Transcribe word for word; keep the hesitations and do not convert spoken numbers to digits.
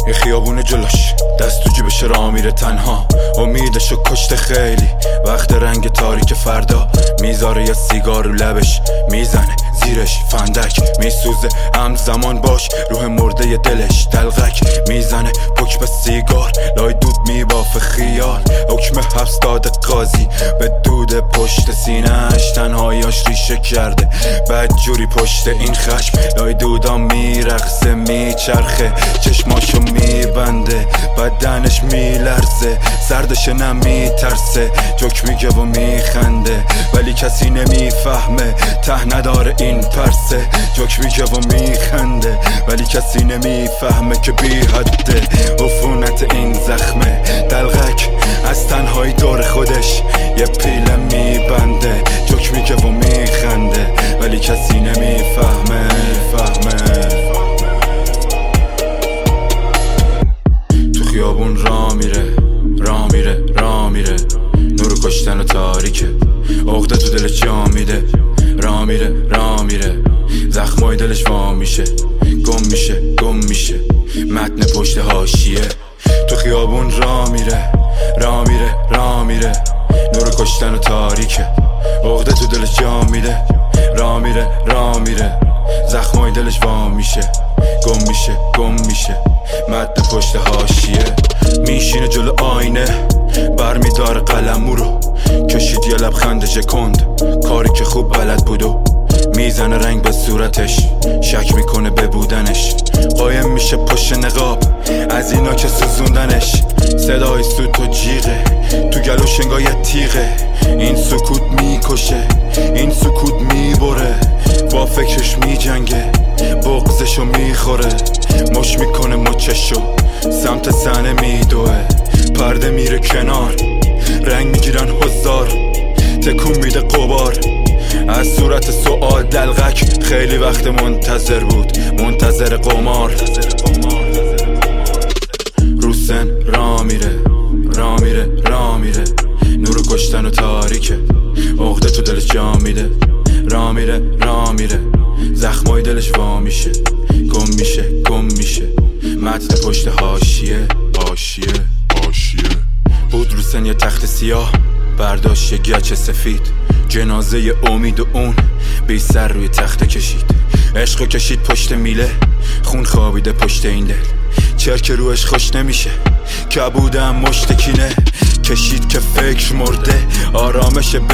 یه خیابون جلوش دست تو جیبش راه میره تنها، امیدشو کشته خیلی وقت، رنگ تاریک فردا میذاره یه سیگار رو لبش، میزنه زیرش فندک میسوزه همزمان باش روح مرده دلش، دلغک میزنه پک به سیگار لای دود میبافه خیال، حکم حبس داده قاضی به دود پشت سینهش، تنهاییاش ریشه کرده بد جوری پشت این خشم، لای دودا میرقصه میچرخه چشماشو میبنده بدنش میلرزه، سردش نمیترسه جوک میگه و میخنده ولی کسی نمیفهمه ته نداره این پرسه، جوک میگه و میخنده ولی کسی نمیفهمه که بی حده عفونت این زخمه، دلغک از تنهایی دور خودش یه پیله میبنده، جوک میگه و میخنده ولی کسی نمیفهمه فهمه. تو خیابون را میره را میره را میره، نور کشتن و تاریکه، عقده تو دلش جا میده، را میره را میره، زخمای دلش وا میشه، گم میشه گم میشه متن پشت حاشیه. تو خیابون را میره را میره را میره، نور کشتن و تاریکه، عقده تو دلش جا میده، را میره را میره، زخمای دلش وا میشه، گم میشه گم میشه متن پشت حاشیه. میشینه جلو آینه برمیداره قلمو رو، کشید یه لبخند ژکند کاری که خوب بلد بودو، میزنه رنگ به صورتش شک میکنه به بودنش، قایم میشه پشت نقاب از اینا که سوزوندنش، صدای سوت و جیغه تو گلوش انگار یه تیغه، این سکوت میکشه این سکوت میبره، با فکرش میجنگه بغزشو میخوره، مش میکنه مچشو سمت صحنه میدوه، پرده میره کنار رنگ میگیرن هزار، تکون میده قبار از صورت سوال، دلغک خیلی وقت منتظر بود منتظر قمار، رو سن را میره را میره را میره، نور کشتن و تاریکه، عقده تو دلش جا میده، را میره را میره، زخمای دلش وا میشه، گم میشه گم میشه متن پشت حاشیه حاشیه حاشیه. بود رو سن یه تخت سیاه برداشت یه گچ سفید، جنازه امید و اون بی سر روی تخت کشید، عشقو کشید پشت میله، خون خوابیده پشت این دل، چرک روش خوش نمیشه کبودم مشتکینه، کشید که فکر مرده آرامش